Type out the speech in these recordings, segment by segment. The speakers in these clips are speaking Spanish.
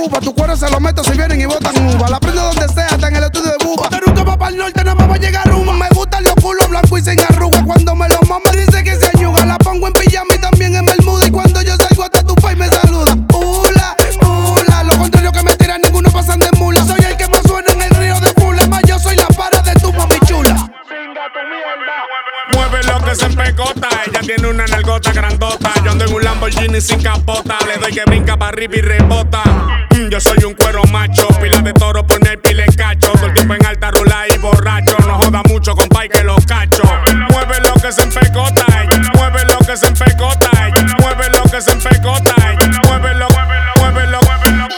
uva. Tu cuero se lo meto si vienen y botan uva. La prendo donde sea, hasta en el estudio de buba. De nunca va para el norte, nada más va a llegar una. Me gustan los culos blancos y sin arruga. Cuando me lo mama dice que se ayuga. La pongo en pijama y también en bermuda. Y cuando yo salgo hasta tu país me saluda. Ula, ula, lo contrario que me tiran, ninguno pasan de mula. Soy el que más suena en el río de Fula. Más yo soy la para de tu mami chula. Mueve lo que se empecota. Ella tiene una nalgota grandota. Yo ando en un Lamborghini sin capota. Le doy que brinca para arriba y rebota. Yo soy un cuero macho. Pila de toro, pone pila en cacho. Todo el tiempo en alta rula y borracho. No joda mucho, compay, que los cacho. Mueve lo que se empecota. Mueve lo que se empecota. Mueve lo que se empecota. Mueve lo, mueve lo, mueve lo.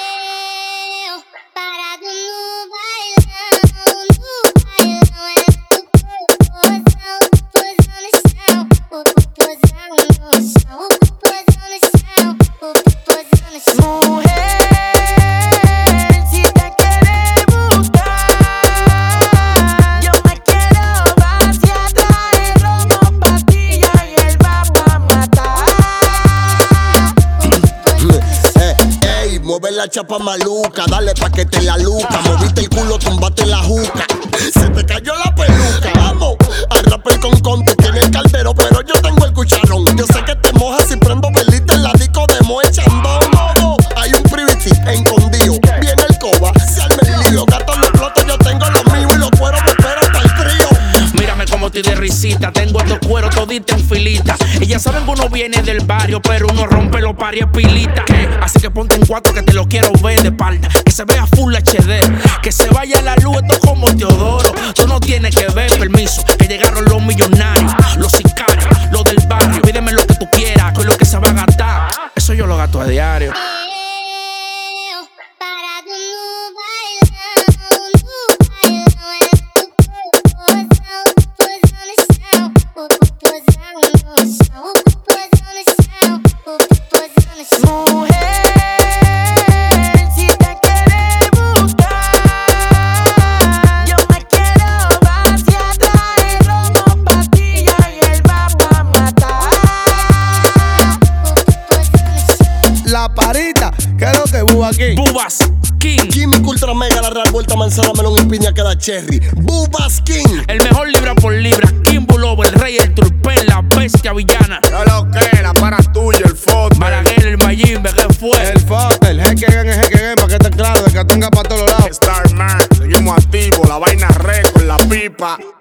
Mueve la chapa maluca, dale pa' que te la luca. Moviste el culo, tumbate la juca. Se te cayó la peluca. Vamos al rapper con tú tienes el caldero, pero yo tengo el cucharón. Yo sé que te mojas si prendo velita en la disco de Moe Chandón. Hay un privity escondido, viene el coba, se arma el lío. Gato los plotos, yo tengo los míos y los cueros me espero para el trío. Mírame como estoy de risita, tengo estos cueros todita en filita. Y ya saben que uno viene del barrio, pero uno rompe los paris pilita. Así que ponte en cuatro que te lo quiero ver de espalda. Que se vea full HD, que se vaya la luz, esto como Teodoro. Tú no tienes que ver, permiso, que llegaron los millonarios, los sicarios, los del barrio. Pídeme lo que tú quieras, que es lo que se va a gastar. Eso yo lo gasto a diario. La parita, ¿qué es lo que Bubba King? Bubas King, Química Ultra Mega, la Real Vuelta, manzana, melón y piña, queda cherry. Bubas King, el mejor libra por libra. King Bulobo, el rey, el turpén, la bestia villana. Yo lo que, la para tuya, el foto. Balaguer, el Mayimbe, ¿qué fue? El foto, el jeque, pa' que esté claro, de que tenga pa' todos lados. Starman, seguimos activos, la vaina récord, la pipa.